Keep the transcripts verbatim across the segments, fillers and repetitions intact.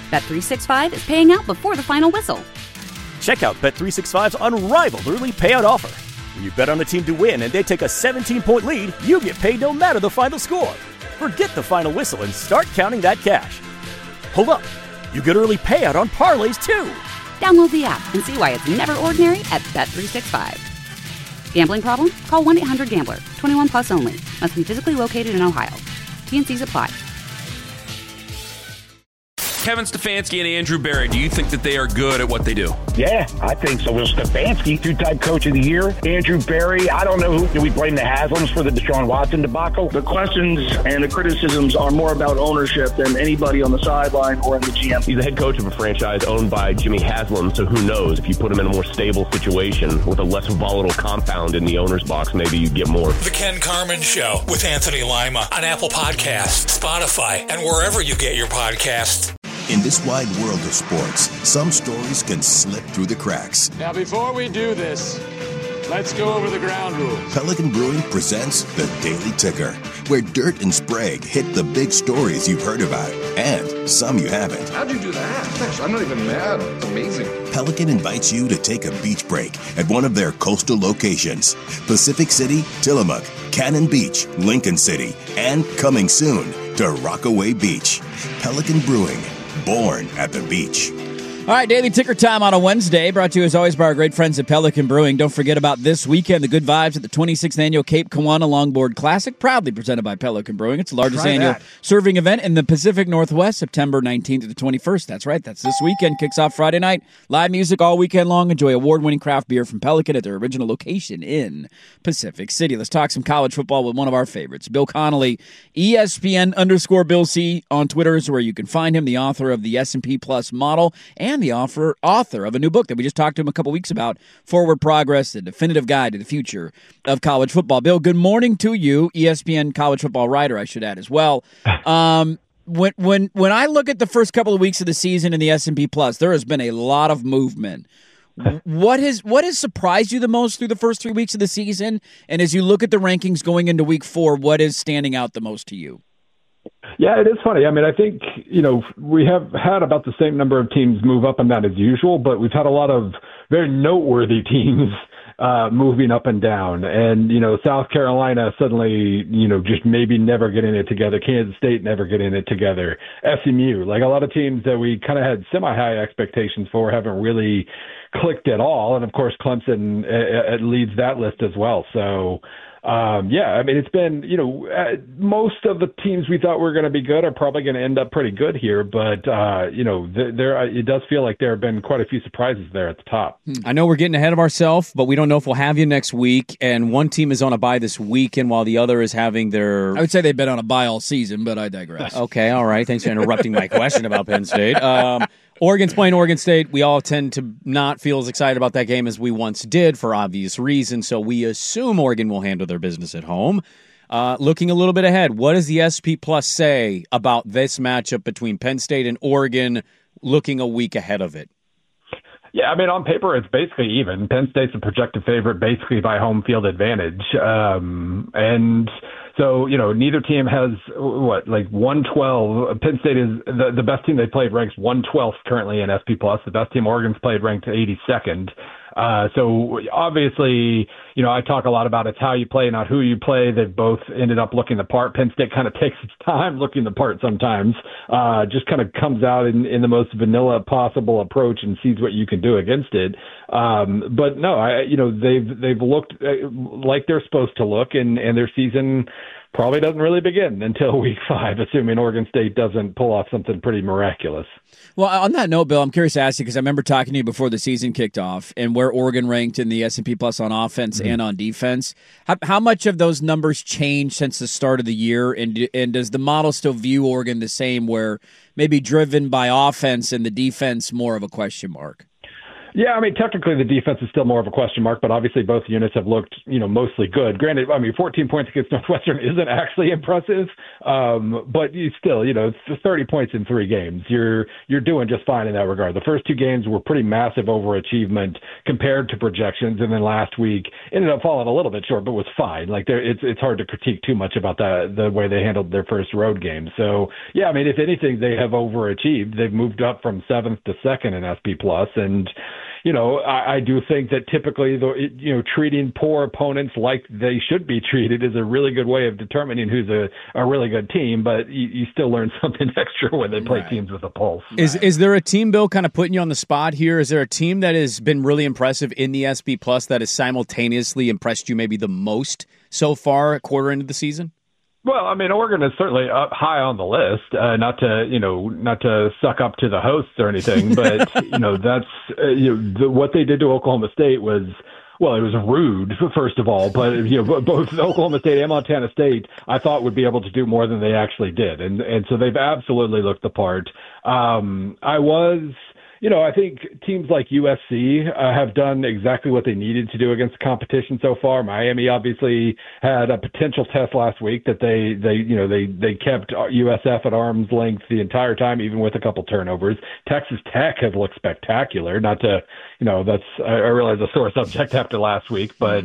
Bet three sixty-five is paying out before the final whistle. Check out Bet three sixty-five's unrivaled early payout offer. When you bet on a team to win and they take a seventeen-point lead, you get paid no matter the final score. Forget the final whistle and start counting that cash. Hold up. You get early payout on parlays, too. Download the app and see why it's never ordinary at Bet three sixty-five. Gambling problem? Call one eight hundred gambler. twenty-one plus only. Must be physically located in Ohio. T N Cs apply. Kevin Stefanski and Andrew Berry, do you think that they are good at what they do? Yeah, I think so. Well, Stefanski, two-time coach of the year. Andrew Berry, I don't know who. Do we blame the Haslams for the Deshaun Watson debacle? The questions and the criticisms are more about ownership than anybody on the sideline or in the G M. He's the head coach of a franchise owned by Jimmy Haslam, so who knows? If you put him in a more stable situation with a less volatile compound in the owner's box, maybe you get more. The Ken Carman Show with Anthony Lima on Apple Podcasts, Spotify, and wherever you get your podcasts. In this wide world of sports, some stories can slip through the cracks. Now, before we do this, let's go over the ground rules. Pelican Brewing presents the Daily Ticker, where Dirt and Sprague hit the big stories you've heard about, and some you haven't. How'd you do that? Gosh, I'm not even mad. It's amazing. Pelican invites you to take a beach break at one of their coastal locations. Pacific City, Tillamook, Cannon Beach, Lincoln City, and coming soon to Rockaway Beach. Pelican Brewing. Born at the beach. All right, Daily Ticker time on a Wednesday, brought to you as always by our great friends at Pelican Brewing. Don't forget about this weekend, the good vibes at the twenty-sixth Annual Cape Kiwanis Longboard Classic, proudly presented by Pelican Brewing. It's the largest Try annual that. serving event in the Pacific Northwest, September nineteenth to the twenty-first. That's right, that's this weekend. Kicks off Friday night. Live music all weekend long. Enjoy award-winning craft beer from Pelican at their original location in Pacific City. Let's talk some college football with one of our favorites, Bill Connolly. E S P N underscore Bill C on Twitter is where you can find him, the author of the S and P Plus model and the author author of a new book that we just talked to him a couple weeks about, Forward Progress, the definitive guide to the future of college football. Bill, good morning to you, E S P N college football writer, I should add as well. Um, when when when I look at the first couple of weeks of the season in the S and P Plus, there has been a lot of movement. What has what has surprised you the most through the first three weeks of the season? And as you look at the rankings going into week four, what is standing out the most to you? Yeah, it is funny. I mean, I think, you know, we have had about the same number of teams move up and down as usual, but we've had a lot of very noteworthy teams uh, moving up and down. And, you know, South Carolina suddenly, you know, just maybe never getting it together. Kansas State never getting it together. S M U, like a lot of teams that we kind of had semi-high expectations for haven't really clicked at all. And, of course, Clemson uh, uh, leads that list as well. So, Um, yeah, I mean, it's been, you know, uh, most of the teams we thought were going to be good are probably going to end up pretty good here. But, uh, you know, th- there uh, it does feel like there have been quite a few surprises there at the top. I know we're getting ahead of ourselves, but we don't know if we'll have you next week. And one team is on a bye this weekend while the other is having their... I would say they've been on a bye all season, but I digress. Okay, all right. Thanks for interrupting my question about Penn State. Um, Oregon's playing Oregon State. We all tend to not feel as excited about that game as we once did for obvious reasons, so we assume Oregon will handle their business at home. Uh, looking a little bit ahead, what does the S P Plus say about this matchup between Penn State and Oregon looking a week ahead of it? Yeah, I mean, on paper, it's basically even. Penn State's a projected favorite basically by home field advantage. Um, and so, you know, neither team has, what, like one twelve. Penn State is the, the best team they played ranks one twelfth currently in S P Plus. The best team Oregon's played ranked eighty-second. Uh, so obviously, you know, I talk a lot about it's how you play, not who you play. They've both ended up looking the part. Penn State kind of takes its time looking the part sometimes, uh, just kind of comes out in, in the most vanilla possible approach and sees what you can do against it. Um, but no, I, you know, they've, they've looked like they're supposed to look, and, and their season probably doesn't really begin until week five, assuming Oregon State doesn't pull off something pretty miraculous. Well, on that note, Bill, I'm curious to ask you, because I remember talking to you before the season kicked off and where Oregon ranked in the S and P Plus on offense mm-hmm. and on defense. How, how much of those numbers changed since the start of the year, and, and does the model still view Oregon the same, where maybe driven by offense and the defense more of a question mark? Yeah, I mean, technically the defense is still more of a question mark, but obviously both units have looked, you know, mostly good. Granted, I mean, fourteen points against Northwestern isn't actually impressive, um, but you still, you know, thirty points in three games. You're you're doing just fine in that regard. The first two games were pretty massive overachievement compared to projections, and then last week ended up falling a little bit short, but was fine. Like, it's it's hard to critique too much about the the way they handled their first road game. So, yeah, I mean, if anything, they have overachieved. They've moved up from seventh to second in S P Plus, and you know, I, I do think that typically, the, you know, treating poor opponents like they should be treated is a really good way of determining who's a, a really good team, but you, you still learn something extra when they play right. teams with a pulse. Is right. is there a team, Bill, kind of putting you on the spot here? Is there a team that has been really impressive in the S P Plus that has simultaneously impressed you maybe the most so far a quarter into the season? Well, I mean, Oregon is certainly up high on the list. Uh, not to, you know, not to suck up to the hosts or anything, but you know, that's uh, you know, the, what they did to Oklahoma State was, well, it was rude, first of all, but you know, both Oklahoma State and Montana State, I thought would be able to do more than they actually did, and and so they've absolutely looked the part. Um, I was. You know, I think teams like U S C uh, have done exactly what they needed to do against the competition so far. Miami obviously had a potential test last week that they, they you know, they, they kept U S F at arm's length the entire time, even with a couple turnovers. Texas Tech has looked spectacular. Not to, you know, that's, I realize a sore subject after last week, but,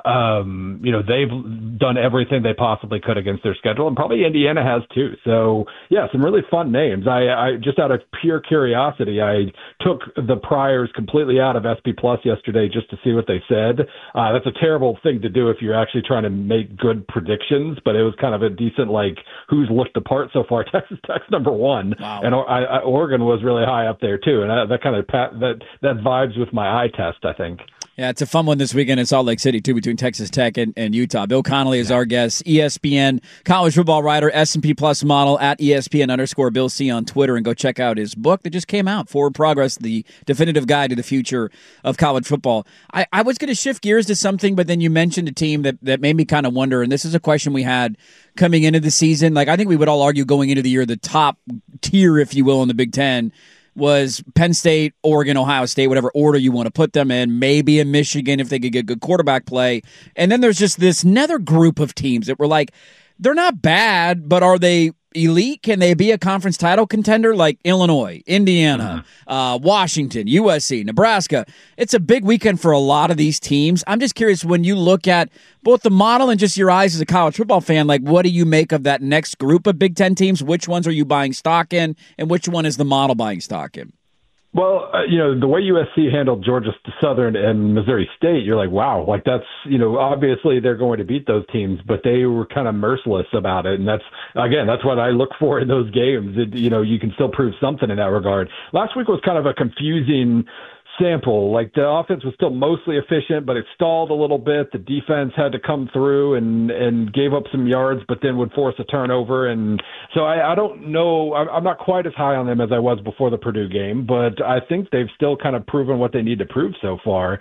um, you know, they've done everything they possibly could against their schedule, and probably Indiana has too. So, yeah, some really fun names. I, I just out of pure curiosity, I took the priors completely out of S P Plus yesterday just to see what they said. Uh, that's a terrible thing to do if you're actually trying to make good predictions, but it was kind of a decent, like, who's looked the part so far. Texas Tech's number one, wow. and I, I, Oregon was really high up there too, and I, that kind of that that vibes with my eye test, I think. Yeah, it's a fun one this weekend in Salt Lake City, too, between Texas Tech and, and Utah. Bill Connolly is yeah. our guest, E S P N college football writer, S and P Plus model, at E S P N underscore Bill C on Twitter, and go check out his book that just came out, Forward Progress, the definitive guide to the future of college football. I, I was going to shift gears to something, but then you mentioned a team that, that made me kind of wonder, and this is a question we had coming into the season. Like, I think we would all argue going into the year, the top tier, if you will, in the Big Ten was Penn State, Oregon, Ohio State, whatever order you want to put them in, maybe in Michigan if they could get good quarterback play. And then there's just this another group of teams that were like, they're not bad, but are they elite? Can they be a conference title contender? Like Illinois, Indiana, mm-hmm. uh, Washington, U S C, Nebraska. It's a big weekend for a lot of these teams. I'm just curious, when you look at both the model and just your eyes as a college football fan, like, what do you make of that next group of Big Ten teams? Which ones are you buying stock in, and which one is the model buying stock in? Well, uh, you know, the way U S C handled Georgia Southern and Missouri State, you're like, wow, like that's, you know, obviously they're going to beat those teams, but they were kind of merciless about it. And that's, again, that's what I look for in those games. It, you know, you can still prove something in that regard. Last week was kind of a confusing sample. Like, the offense was still mostly efficient, but it stalled a little bit. The defense had to come through and, and gave up some yards, but then would force a turnover. And so I, I don't know. I'm not quite as high on them as I was before the Purdue game, but I think they've still kind of proven what they need to prove so far.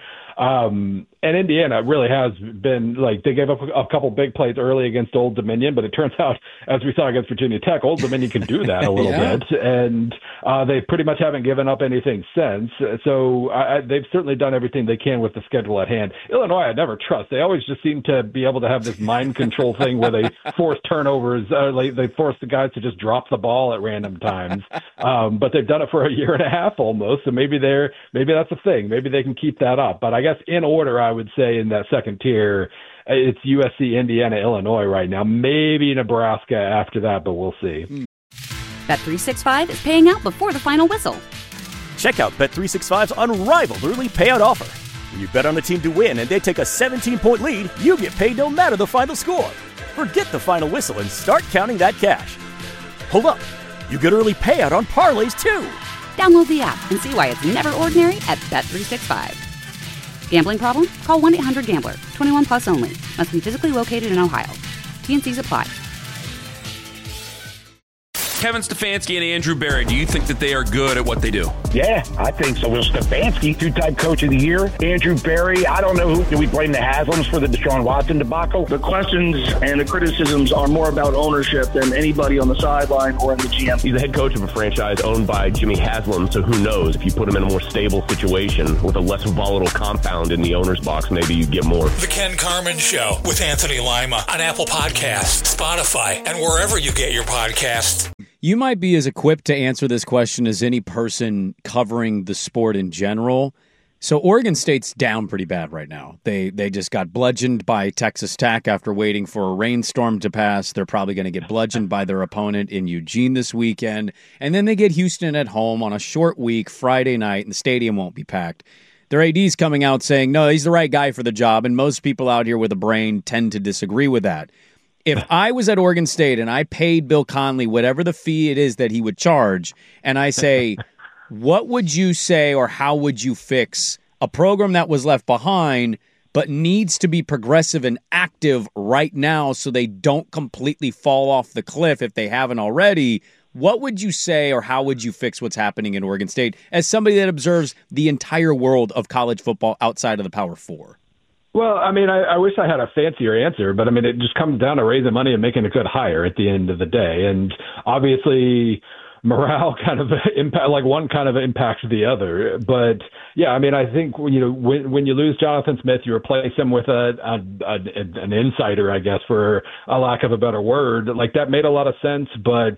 Um, and Indiana really has been, like, they gave up a, a couple big plays early against Old Dominion, but it turns out, as we saw against Virginia Tech, Old Dominion can do that a little yeah. bit. And uh, they pretty much haven't given up anything since. So I, they've certainly done everything they can with the schedule at hand. Illinois, I never trust. They always just seem to be able to have this mind control thing where they force turnovers. Uh, like they force the guys to just drop the ball at random times. Um, but they've done it for a year and a half almost. So maybe they're, maybe that's a thing. Maybe they can keep that up. But I guess in order, I would say in that second tier, it's U S C, Indiana, Illinois right now. Maybe Nebraska after that, but we'll see. Bet three sixty-five is paying out before the final whistle. Check out Bet three sixty-five's unrivaled early payout offer. When you bet on a team to win and they take a seventeen-point lead, you get paid no matter the final score. Forget the final whistle and start counting that cash. Hold up. You get early payout on parlays, too. Download the app and see why it's never ordinary at Bet three sixty-five. Gambling problem? Call one eight hundred gambler. twenty-one plus only. Must be physically located in Ohio. T and C's apply. Kevin Stefanski and Andrew Berry, do you think that they are good at what they do? Yeah, I think so. Will Stefanski, two-time coach of the year. Andrew Berry, I don't know who. Do we blame the Haslams for the Deshaun Watson debacle? The questions and the criticisms are more about ownership than anybody on the sideline or in the G M. He's the head coach of a franchise owned by Jimmy Haslam, so who knows? If you put him in a more stable situation with a less volatile compound in the owner's box, maybe you get more. The Ken Carman Show with Anthony Lima on Apple Podcasts, Spotify, and wherever you get your podcasts. You might be as equipped to answer this question as any person covering the sport in general. So Oregon State's down pretty bad right now. They they just got bludgeoned by Texas Tech after waiting for a rainstorm to pass. They're probably going to get bludgeoned by their opponent in Eugene this weekend. And then they get Houston at home on a short week, Friday night, and the stadium won't be packed. Their A D's coming out saying, no, he's the right guy for the job, and most people out here with a brain tend to disagree with that. If I was at Oregon State and I paid Bill Connelly whatever the fee it is that he would charge, and I say, what would you say or how would you fix a program that was left behind but needs to be progressive and active right now so they don't completely fall off the cliff if they haven't already? What would you say or how would you fix what's happening in Oregon State as somebody that observes the entire world of college football outside of the Power Four? Well, I mean, I, I wish I had a fancier answer, but I mean, it just comes down to raising money and making a good hire at the end of the day. And obviously, morale kind of impact, like one kind of impacts the other. But yeah, I mean, I think you know when when you lose Jonathan Smith, you replace him with a, a, a an insider, I guess, for a lack of a better word. Like that made a lot of sense, but.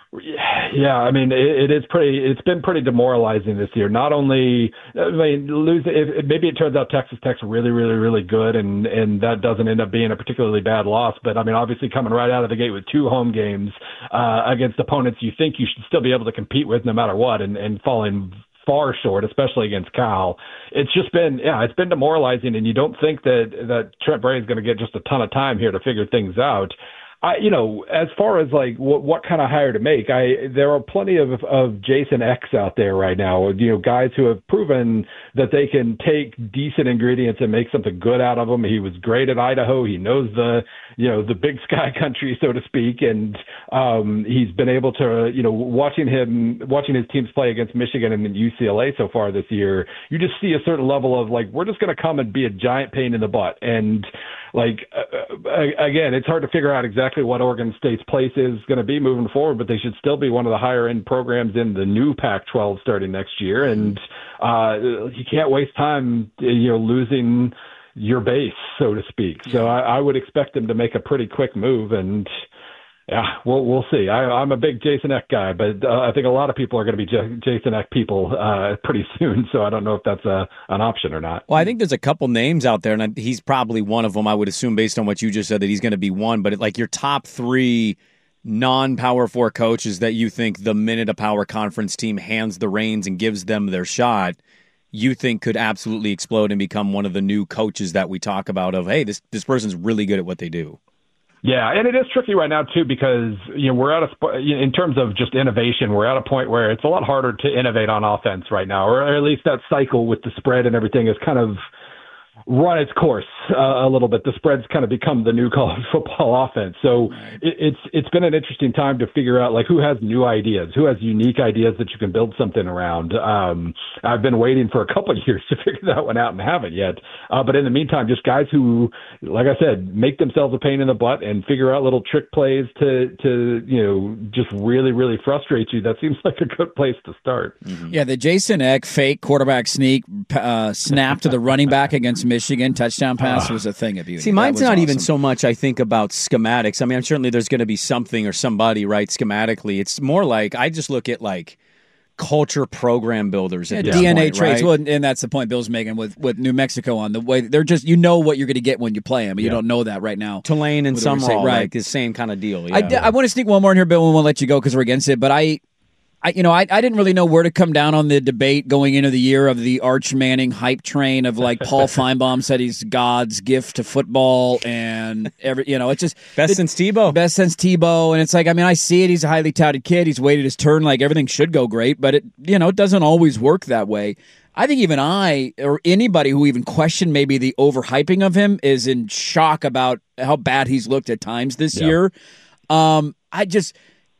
Yeah, I mean, it, it is pretty. It's been pretty demoralizing this year. Not only, I mean, lose. If, maybe it turns out Texas Tech's really, really, really good, and and that doesn't end up being a particularly bad loss. But I mean, obviously, coming right out of the gate with two home games uh, against opponents you think you should still be able to compete with, no matter what, and and falling far short, especially against Cal. It's just been, yeah, it's been demoralizing, and you don't think that that Trent Bray is going to get just a ton of time here to figure things out. I, you know, as far as like what, what kind of hire to make, I there are plenty of, of Jason X out there right now. You know, guys who have proven that they can take decent ingredients and make something good out of them. He was great at Idaho. He knows the, you know, the Big Sky country, so to speak, and um, he's been able to, you know, watching him, watching his teams play against Michigan and U C L A so far this year. You just see a certain level of like, we're just going to come and be a giant pain in the butt, and like uh, again, it's hard to figure out exactly what Oregon State's place is going to be moving forward, but they should still be one of the higher end programs in the new Pac twelve starting next year. And uh, you can't waste time, you know, losing your base, so to speak. So I, I would expect them to make a pretty quick move, and yeah, we'll we'll see. I, I'm a big Jason Eck guy, but uh, I think a lot of people are going to be J- Jason Eck people uh, pretty soon. So I don't know if that's a, an option or not. Well, I think there's a couple names out there, and he's probably one of them. I would assume, based on what you just said, that he's going to be one. But like your top three non-Power Four coaches that you think the minute a Power Conference team hands the reins and gives them their shot, you think could absolutely explode and become one of the new coaches that we talk about. Of hey, this this person's really good at what they do. Yeah, and it is tricky right now, too, because you know we're at a in terms of just innovation, we're at a point where it's a lot harder to innovate on offense right now, or at least that cycle with the spread and everything is kind of run its course uh, a little bit. The spread's kind of become the new college football offense. So it, it's it's been an interesting time to figure out like who has new ideas, who has unique ideas that you can build something around. Um, I've been waiting for a couple of years to figure that one out and haven't yet. Uh, but in the meantime, just guys who, like I said, make themselves a pain in the butt and figure out little trick plays to, to you know, just really, really frustrate you. That seems like a good place to start. Mm-hmm. Yeah, the Jason Eck fake quarterback sneak uh, snap to the running back against Michigan touchdown pass uh, was a thing of beauty. See, mine's not awesome. even so much, I think, about schematics. I mean, I'm certainly there's going to be something or somebody, right, schematically. It's more like I just look at, like, culture program builders at yeah, this D N A point, traits. right? Well, and that's the point Bill's making with, with New Mexico on the way. They're just, you know what you're going to get when you play them, but yeah. you don't know that right now. Tulane and Summerall, right. like the same kind of deal. Yeah. I, I want to sneak one more in here, Bill, and we'll let you go because we're against it, but I... I, you know, I, I didn't really know where to come down on the debate going into the year of the Arch Manning hype train of like Paul Feinbaum said he's God's gift to football and every, you know, it's just best it, since Tebow, best since Tebow, and it's like I mean I see it. He's a highly touted kid. He's waited his turn. Like everything should go great, but it you know it doesn't always work that way. I think even I or anybody who even questioned maybe the overhyping of him is in shock about how bad he's looked at times this yeah. year. Um, I just.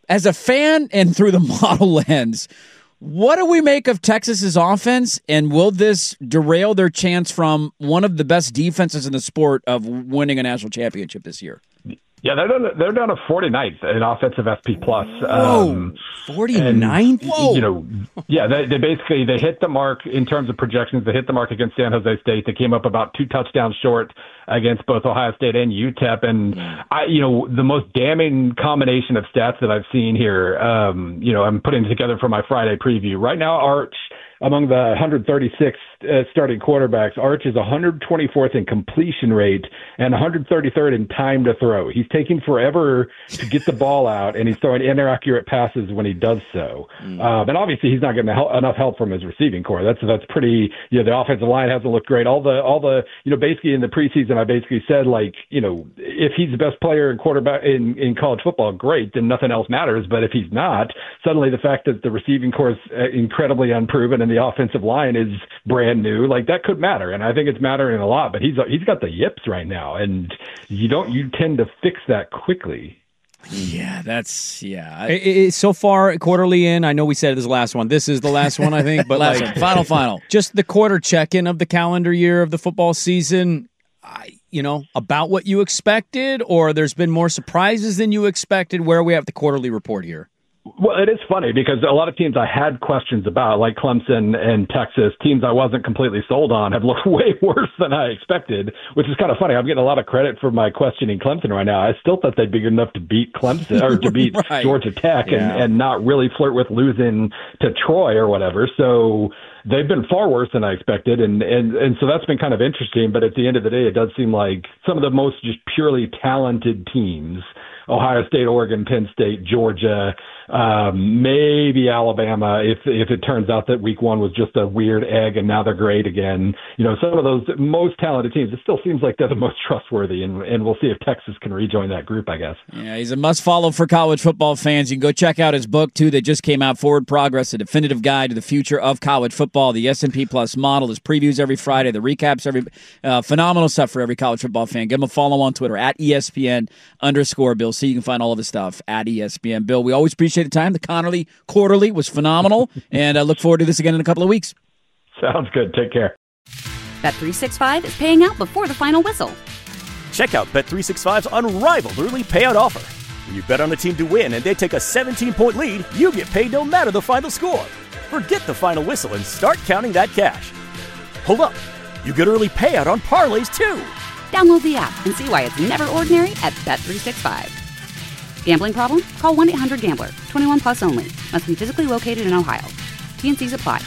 as a fan and through the model lens, what do we make of Texas's offense, and will this derail their chance from one of the best defenses in the sport of winning a national championship this year? Yeah, they're down, they're down to forty-ninth in offensive S P plus. Whoa, um, forty-ninth? And, Whoa. You know, yeah, they, they basically they hit the mark in terms of projections. They hit the mark against San Jose State. They came up about two touchdowns short against both Ohio State and U T E P. And I, you know, the most damning combination of stats that I've seen here. Um, you know, I'm putting together for my Friday preview right now. Arch, among the one hundred thirty-six uh, starting quarterbacks, Arch is one hundred twenty-fourth in completion rate and one hundred thirty-third in time to throw. He's taking forever to get the ball out, and he's throwing inaccurate passes when he does so. Mm. Um, and obviously, he's not getting help, enough help from his receiving core. That's that's pretty. You know, the offensive line hasn't looked great. All the all the you know, basically in the preseason, I basically said, like, you know, if he's the best player in quarterback in, in college football, great, then nothing else matters. But if he's not, suddenly the fact that the receiving core is incredibly unproven and the offensive line is brand new, like, that could matter. And I think it's mattering a lot. But he's he's got the yips right now, and you don't you tend to fix that quickly. Yeah, that's yeah. It, it, so far, quarterly in, I know we said this is the last one. This is the last one, I think. But last like one. final, final. Just the quarter check-in of the calendar year of the football season. I, you know, about what you expected, or there's been more surprises than you expected. Where we have the quarterly report here. Well, it is funny because a lot of teams I had questions about, like Clemson and Texas, teams I wasn't completely sold on, have looked way worse than I expected, which is kind of funny. I'm getting a lot of credit for my questioning Clemson right now. I still thought they'd be good enough to beat Clemson or to beat right. Georgia Tech yeah. and, and not really flirt with losing to Troy or whatever. So they've been far worse than I expected, and, and, and so that's been kind of interesting. But at the end of the day, it does seem like some of the most just purely talented teams, Ohio State, Oregon, Penn State, Georgia, um, maybe Alabama, if if it turns out that week one was just a weird egg and now they're great again. You know, some of those most talented teams, it still seems like they're the most trustworthy, and, and we'll see if Texas can rejoin that group, I guess. Yeah, he's a must-follow for college football fans. You can go check out his book, too, that just came out, Forward Progress, A Definitive Guide to the Future of College Football, the S and P Plus model, his previews every Friday, the recaps every uh, phenomenal stuff for every college football fan. Give him a follow on Twitter, at E S P N underscore Bill C. You can find all of his stuff at E S P N. Bill, we always appreciate the time. The Connerly Quarterly was phenomenal, and I look forward to this again in a couple of weeks. Sounds good. Take care. Bet three sixty-five is paying out before the final whistle. Check out Bet three sixty-five's unrivaled early payout offer. When you bet on a team to win and they take a seventeen-point lead, you get paid no matter the final score. Forget the final whistle and start counting that cash. Hold up. You get early payout on parlays, too. Download the app and see why it's never ordinary at Bet three sixty-five. Gambling problem? Call one eight hundred gambler. twenty-one plus only. Must be physically located in Ohio. T N Cs apply.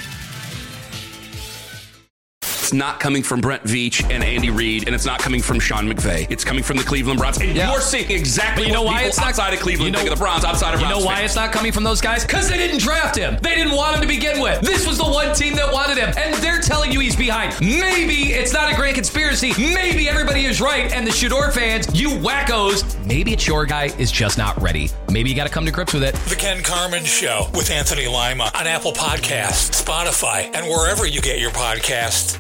It's not coming from Brent Veach and Andy Reid, and it's not coming from Sean McVay. It's coming from the Cleveland Browns. And yeah. you're seeing exactly you know what why people it's not, outside of Cleveland you know, think of the Browns, outside of You Browns know why fans. it's not coming from those guys? Because they didn't draft him. They didn't want him to begin with. This was the one team that wanted him, and they're telling you he's behind. Maybe it's not a grand conspiracy. Maybe everybody is right, and the Shador fans, you wackos, maybe it's your guy is just not ready. Maybe you got to come to grips with it. The Ken Carman Show with Anthony Lima on Apple Podcasts, Spotify, and wherever you get your podcasts.